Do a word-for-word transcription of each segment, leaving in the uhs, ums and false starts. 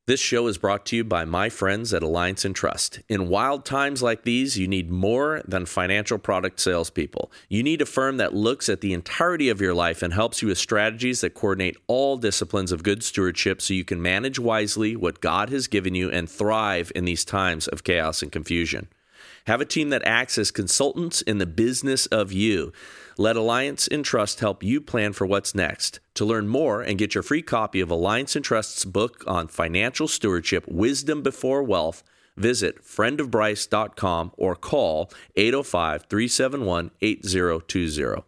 This show is brought to you by my friends at Alliance Entrust. In wild times like these, you need more than financial product salespeople. You need a firm that looks at the entirety of your life and helps you with strategies that coordinate all disciplines of good stewardship so you can manage wisely what God has given you and thrive in these times of chaos and confusion. Have a team that acts as consultants in the business of you. Let Alliance Entrust help you plan for what's next. To learn more and get your free copy of Alliance Entrust's book on financial stewardship, Wisdom Before Wealth, visit friend of bryce dot com or call eight oh five, three seven one, eight oh two oh.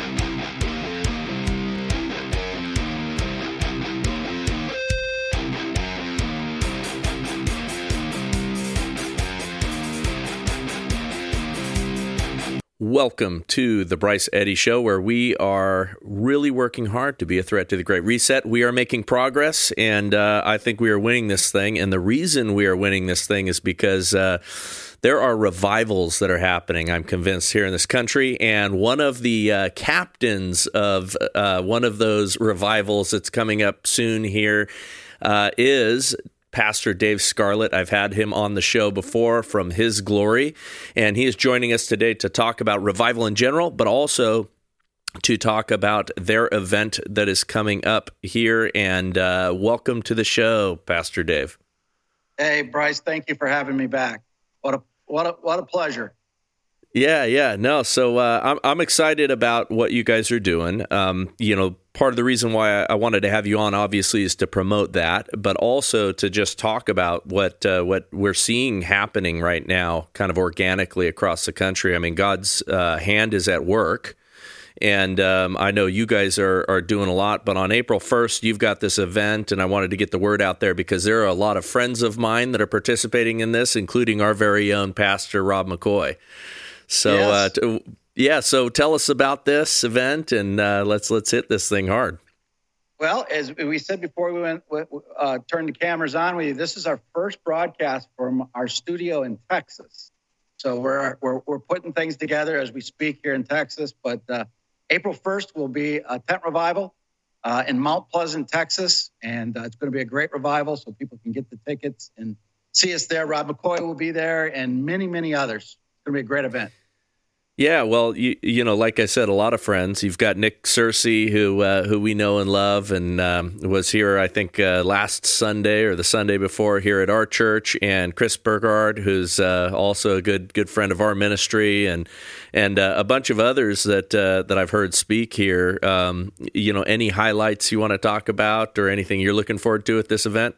Welcome to the Bryce Eddy Show, where we are really working hard to be a threat to the Great Reset. We are making progress, and uh, I think we are winning this thing. And the reason we are winning this thing is because uh, there are revivals that are happening, I'm convinced, here in this country. And one of the uh, captains of uh, one of those revivals that's coming up soon here uh, is Pastor Dave Scarlett. I've had him on the show before from His Glory, and he is joining us today to talk about revival in general, but also to talk about their event that is coming up here. And uh, welcome to the show, Pastor Dave. Hey, Bryce, thank you for having me back. What a what a what a pleasure. Yeah, yeah, no. So uh, I'm I'm excited about what you guys are doing. Um, you know, part of the reason why I wanted to have you on, obviously, is to promote that, but also to just talk about what uh, what we're seeing happening right now, kind of organically across the country. I mean, God's uh, hand is at work, and um, I know you guys are are doing a lot. But on April first, you've got this event, and I wanted to get the word out there because there are a lot of friends of mine that are participating in this, including our very own Pastor Rob McCoy. So, yes. uh, t- yeah. So, tell us about this event, and uh, let's let's hit this thing hard. Well, as we said before we went uh, turned the cameras on with you, this is our first broadcast from our studio in Texas. So we're we're we're putting things together as we speak here in Texas. But uh, April first will be a tent revival uh, in Mount Pleasant, Texas, and uh, it's going to be a great revival. So people can get the tickets and see us there. Rob McCoy will be there, and many many others. It's going to be a great event. Yeah, well, you you know, like I said, a lot of friends. You've got Nick Searcy, who uh, who we know and love, and um, was here, I think, uh, last Sunday or the Sunday before here at our church, and Chris Burgard, who's uh, also a good good friend of our ministry, and and uh, a bunch of others that uh, that I've heard speak here. Um, you know, any highlights you want to talk about, or anything you're looking forward to at this event?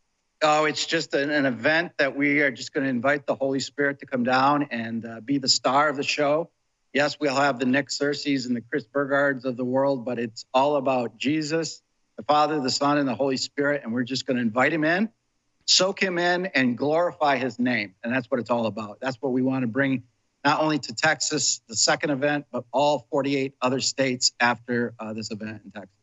Oh, it's just an, an event that we are just going to invite the Holy Spirit to come down and uh, be the star of the show. Yes, we'll have the Nick Searcy's and the Chris Burgards of the world, but it's all about Jesus, the Father, the Son, and the Holy Spirit, and we're just going to invite him in, soak him in, and glorify his name. And that's what it's all about. That's what we want to bring not only to Texas, the second event, but all forty-eight other states after uh, this event in Texas.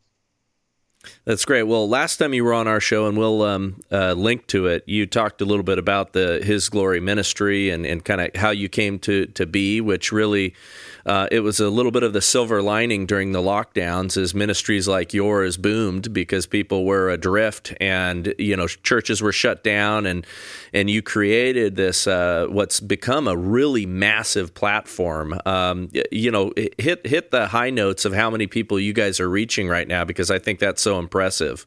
That's great. Well, last time you were on our show, and we'll um, uh, link to it, you talked a little bit about the His Glory ministry and, and kind of how you came to, to be, which really, uh, it was a little bit of the silver lining during the lockdowns as ministries like yours boomed because people were adrift and, you know, churches were shut down, and and you created this, uh, what's become a really massive platform. Um, you know, hit, hit the high notes of how many people you guys are reaching right now, because I think that's so impressive.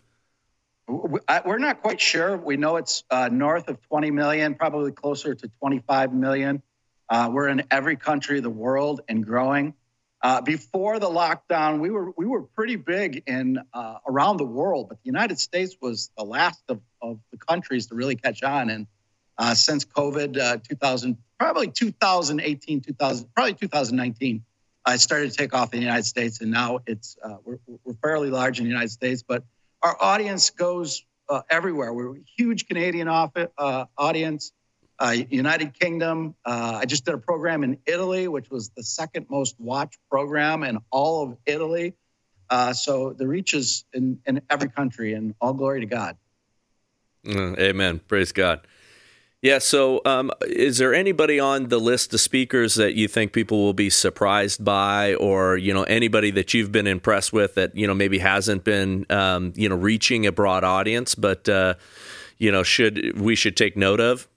We're not quite sure. We know it's uh, north of twenty million, probably closer to twenty-five million. Uh, we're in every country of the world and growing. Uh, before the lockdown, we were we were pretty big in uh, around the world, but the United States was the last of, of the countries to really catch on. And uh, since COVID, uh, two thousand, probably two thousand eighteen, two thousand, probably two thousand nineteen, uh, it started to take off in the United States, and now it's uh, we're, we're fairly large in the United States, but our audience goes uh, everywhere. We're a huge Canadian off, uh, audience, uh, United Kingdom. Uh, I just did a program in Italy, which was the second most watched program in all of Italy. Uh, so the reach is in, in every country, and all glory to God. Mm, amen. Praise God. Yeah, so um, is there anybody on the list of speakers that you think people will be surprised by, or, you know, anybody that you've been impressed with that, you know, maybe hasn't been, um, you know, reaching a broad audience, but, uh, you know, should we should take note of?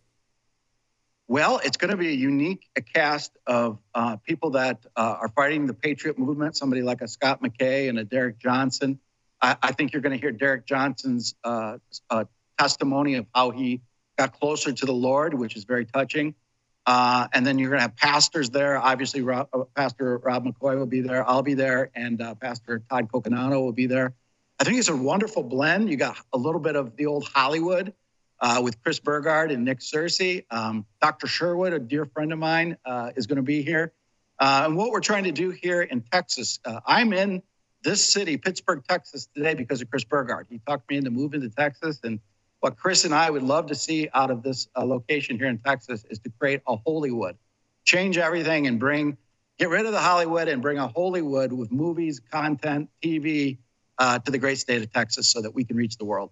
Well, it's going to be a unique cast of uh, people that uh, are fighting the Patriot movement, somebody like a Scott McKay and a Derek Johnson. I, I think you're going to hear Derek Johnson's uh, uh, testimony of how he got closer to the Lord, which is very touching. Uh, and then you're going to have pastors there. Obviously, Rob, uh, Pastor Rob McCoy will be there. I'll be there. And uh, Pastor Todd Coconato will be there. I think it's a wonderful blend. You got a little bit of the old Hollywood uh, with Chris Burgard and Nick Searcy. Um, Doctor Sherwood, a dear friend of mine, uh, is going to be here. Uh, and what we're trying to do here in Texas, uh, I'm in this city, Pittsburgh, Texas, today because of Chris Burgard. He talked me into moving to Texas. And what Chris and I would love to see out of this uh, location here in Texas is to create a Hollywood, change everything and bring, get rid of the Hollywood and bring a Hollywood with movies, content, T V uh, to the great state of Texas so that we can reach the world.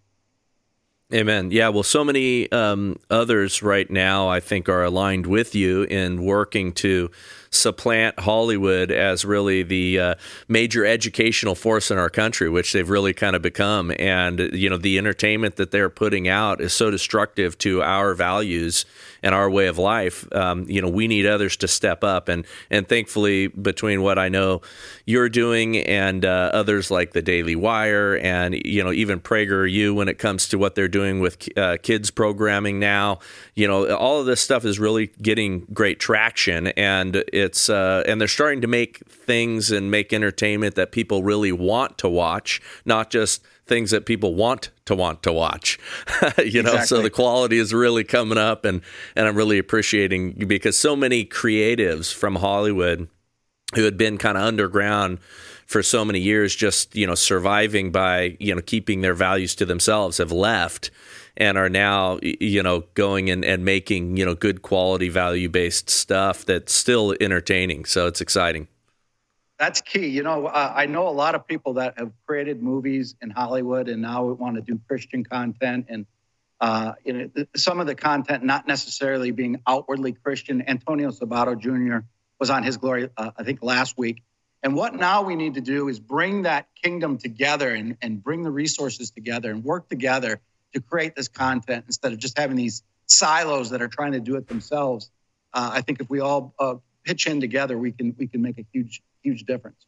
Amen. Yeah, well, so many um, others right now, I think, are aligned with you in working to supplant Hollywood as really the uh, major educational force in our country, which they've really kind of become. And, you know, the entertainment that they're putting out is so destructive to our values and our way of life. Um, you know, we need others to step up. And, and thankfully, between what I know you're doing and uh, others like the Daily Wire and, you know, even PragerU when it comes to what they're doing with uh, kids programming now, you know, all of this stuff is really getting great traction. And it's uh, and they're starting to make things and make entertainment that people really want to watch, not just things that people want to want to watch. you know, exactly. So the quality is really coming up, and and I'm really appreciating, because so many creatives from Hollywood who had been kind of underground for so many years, just, you know, surviving by, you know, keeping their values to themselves, have left and are now, you know, going and, and making, you know, good quality value-based stuff that's still entertaining. So it's exciting. That's key. You know, uh, I know a lot of people that have created movies in Hollywood and now want to do Christian content, and uh, you know, some of the content not necessarily being outwardly Christian. Antonio Sabato Junior was on His Glory, uh, I think, last week. And what now we need to do is bring that kingdom together and, and bring the resources together and work together to create this content instead of just having these silos that are trying to do it themselves. Uh, I think if we all uh, pitch in together, we can we can make a huge huge difference.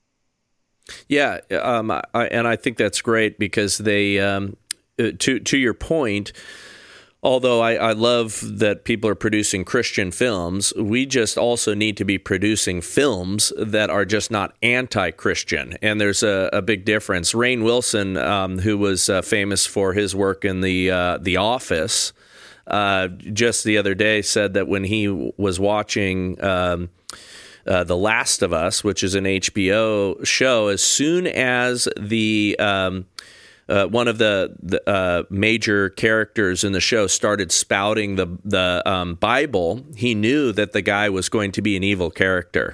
Yeah, um, I, and I think that's great because they, um, to to your point, although I, I love that people are producing Christian films, we just also need to be producing films that are just not anti-Christian. And there's a, a big difference. Rainn Wilson, um, who was uh, famous for his work in The uh, The Office, uh, just the other day said that when he was watching um, uh, The Last of Us, which is an H B O show, as soon as the um, Uh, one of the, the uh, major characters in the show started spouting the the um, Bible, he knew that the guy was going to be an evil character,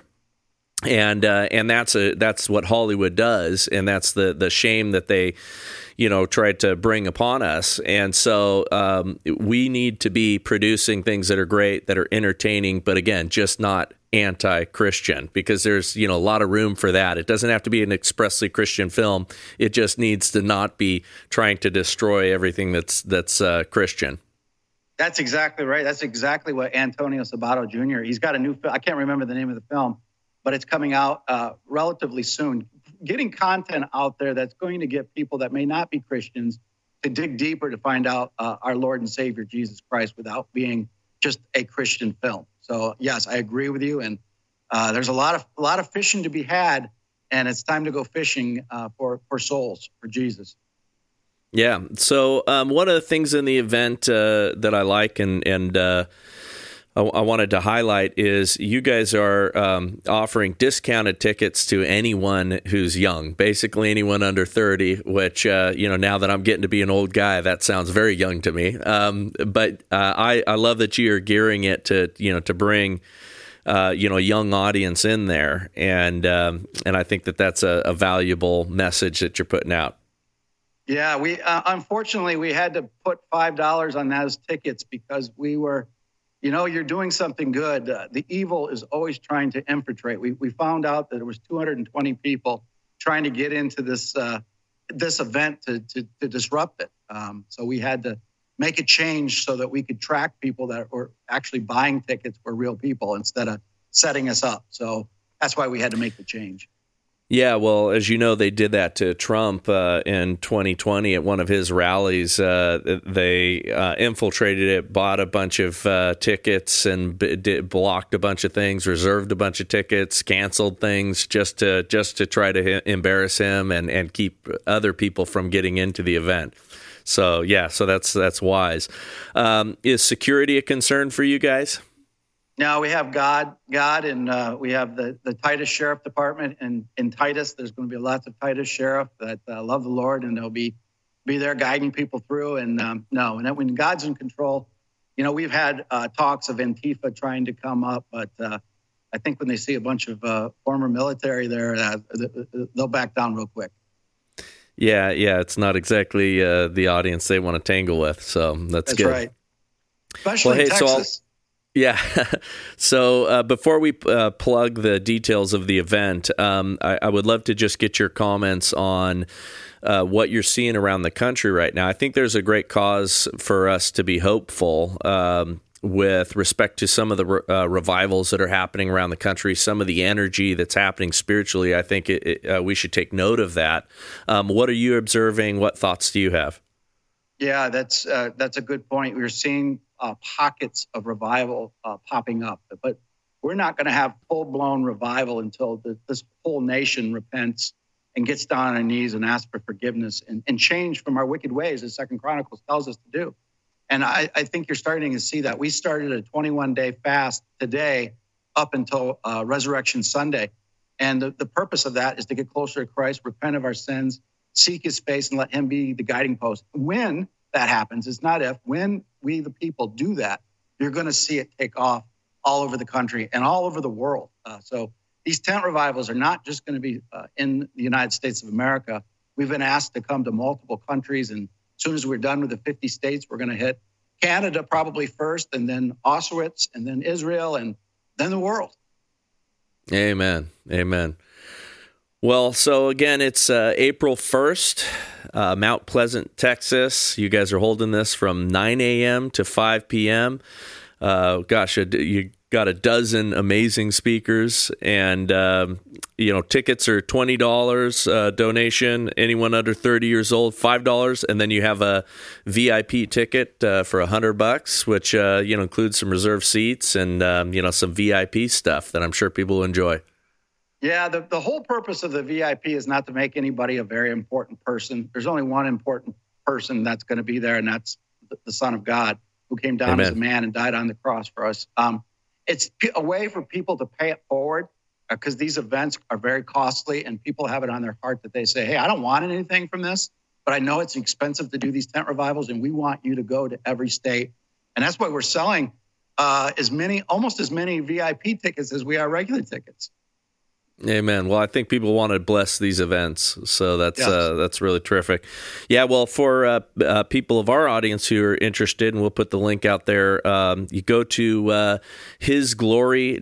and uh, and that's a that's what Hollywood does, and that's the the shame that they, you know, tried to bring upon us. And so um, we need to be producing things that are great, that are entertaining, but again, just not anti-Christian, because there's, you know, a lot of room for that. It doesn't have to be an expressly Christian film. It just needs to not be trying to destroy everything that's that's uh, Christian. That's exactly right. That's exactly what Antonio Sabato Junior He's got a new film. I can't remember the name of the film, but it's coming out uh, relatively soon. Getting content out there that's going to get people that may not be Christians to dig deeper to find out uh, our Lord and Savior Jesus Christ without being just a Christian film. So yes, I agree with you. And uh, there's a lot of a lot of fishing to be had, and it's time to go fishing uh, for for souls for Jesus. Yeah. So um, one of the things in the event uh, that I like and and uh, I, I wanted to highlight is you guys are um, offering discounted tickets to anyone who's young, basically anyone under thirty, which, uh, you know, now that I'm getting to be an old guy, that sounds very young to me. Um, but uh, I, I love that you're gearing it to, you know, to bring, uh, you know, a young audience in there. And, um, and I think that that's a, a valuable message that you're putting out. Yeah, we uh, unfortunately, we had to put five dollars on those tickets because we were, you know, you're doing something good. Uh, the evil is always trying to infiltrate. We we found out that there was two hundred twenty people trying to get into this uh, this event to to, to disrupt it. Um, so we had to make a change so that we could track people that were actually buying tickets were real people instead of setting us up. So that's why we had to make the change. Yeah, well, as you know, they did that to Trump uh, in twenty twenty at one of his rallies. Uh, they uh, infiltrated it, bought a bunch of uh, tickets, and b- did, blocked a bunch of things, reserved a bunch of tickets, canceled things just to just to try to h- embarrass him and, and keep other people from getting into the event. So yeah, so that's that's wise. Um, is security a concern for you guys? Now we have God, God, and uh, we have the, the Titus Sheriff Department in, in Titus. There's going to be lots of Titus sheriff that uh, love the Lord, and they'll be be there guiding people through. And um, no, and when God's in control, you know, we've had uh, talks of Antifa trying to come up, but uh, I think when they see a bunch of uh, former military there, uh, they'll back down real quick. Yeah, yeah, it's not exactly uh, the audience they want to tangle with, so that's, that's good. Right. Especially well, hey, in Texas. So I'll, Yeah. So uh, before we uh, plug the details of the event, um, I, I would love to just get your comments on uh, what you're seeing around the country right now. I think there's a great cause for us to be hopeful um, with respect to some of the re- uh, revivals that are happening around the country, some of the energy that's happening spiritually. I think it, it, uh, we should take note of that. Um, what are you observing? What thoughts do you have? Yeah, that's uh, that's a good point. We're seeing uh, pockets of revival uh, popping up, but we're not going to have full-blown revival until the, this whole nation repents and gets down on our knees and asks for forgiveness and, and change from our wicked ways, as Second Chronicles tells us to do. And I, I think you're starting to see that. We started a twenty-one day fast today up until uh, Resurrection Sunday. And the, the purpose of that is to get closer to Christ, repent of our sins, seek his face, and let him be the guiding post. When that happens, it's not if, when we, the people, do that, you're going to see it take off all over the country and all over the world. Uh, so these tent revivals are not just going to be uh, in the United States of America. We've been asked to come to multiple countries, and as soon as we're done with the fifty states, we're going to hit Canada probably first, and then Auschwitz, and then Israel, and then the world. Amen. Amen. Well, so again, it's uh, April first, uh, Mount Pleasant, Texas. You guys are holding this from nine a.m. to five p.m. Uh, gosh, you got a dozen amazing speakers, and um, you know, tickets are twenty dollars uh, donation. Anyone under thirty years old, five dollars, and then you have a V I P ticket uh, for a hundred bucks, which uh, you know includes some reserved seats and um, you know some V I P stuff that I'm sure people will enjoy. Yeah, the, the whole purpose of the V I P is not to make anybody a very important person. There's only one important person that's going to be there, and that's the, the Son of God, who came down Amen. As a man and died on the cross for us. Um, it's a way for people to pay it forward, because uh, these events are very costly, and people have it on their heart that they say, hey, I don't want anything from this, but I know it's expensive to do these tent revivals, and we want you to go to every state. And that's why we're selling uh, as many, almost as many V I P tickets as we are regular tickets. Amen. Well, I think people want to bless these events, so that's yes. uh, that's really terrific. Yeah. Well, for uh, uh, people of our audience who are interested, and we'll put the link out there. Um, you go to uh, hisglory.me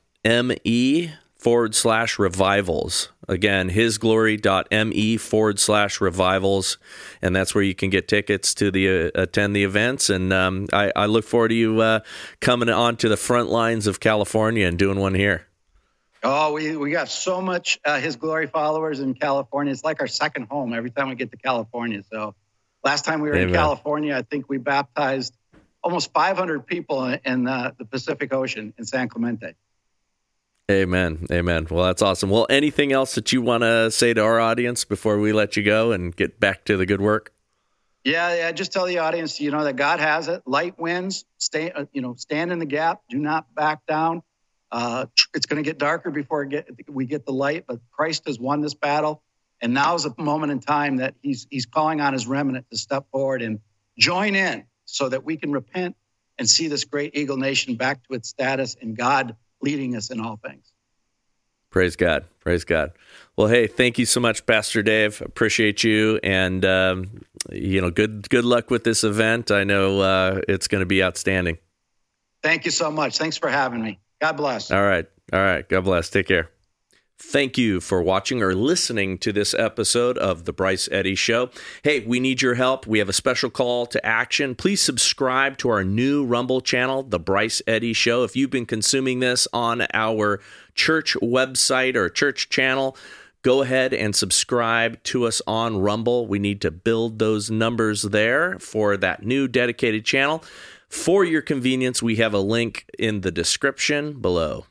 forward slash revivals. Again, hisglory.me forward slash revivals, and that's where you can get tickets to the uh, attend the events. And um, I, I look forward to you uh, coming on to the front lines of California and doing one here. Oh, we, we got so much uh, His Glory followers in California. It's like our second home every time we get to California. So last time we were Amen. In California, I think we baptized almost five hundred people in, in uh, the Pacific Ocean in San Clemente. Amen. Amen. Well, that's awesome. Well, anything else that you want to say to our audience before we let you go and get back to the good work? Yeah, yeah. Just tell the audience, you know, that God has it. Light wins. Stay, uh, you know, stand in the gap. Do not back down. Uh, it's going to get darker before get, we get the light, but Christ has won this battle. And now is a moment in time that he's he's calling on his remnant to step forward and join in so that we can repent and see this great Eagle Nation back to its status and God leading us in all things. Praise God. Praise God. Well, hey, thank you so much, Pastor Dave. Appreciate you. And, um, you know, good good luck with this event. I know uh, it's going to be outstanding. Thank you so much. Thanks for having me. God bless. All right. All right. God bless. Take care. Thank you for watching or listening to this episode of The Bryce Eddy Show. Hey, we need your help. We have a special call to action. Please subscribe to our new Rumble channel, The Bryce Eddy Show. If you've been consuming this on our church website or church channel, go ahead and subscribe to us on Rumble. We need to build those numbers there for that new dedicated channel. For your convenience, we have a link in the description below.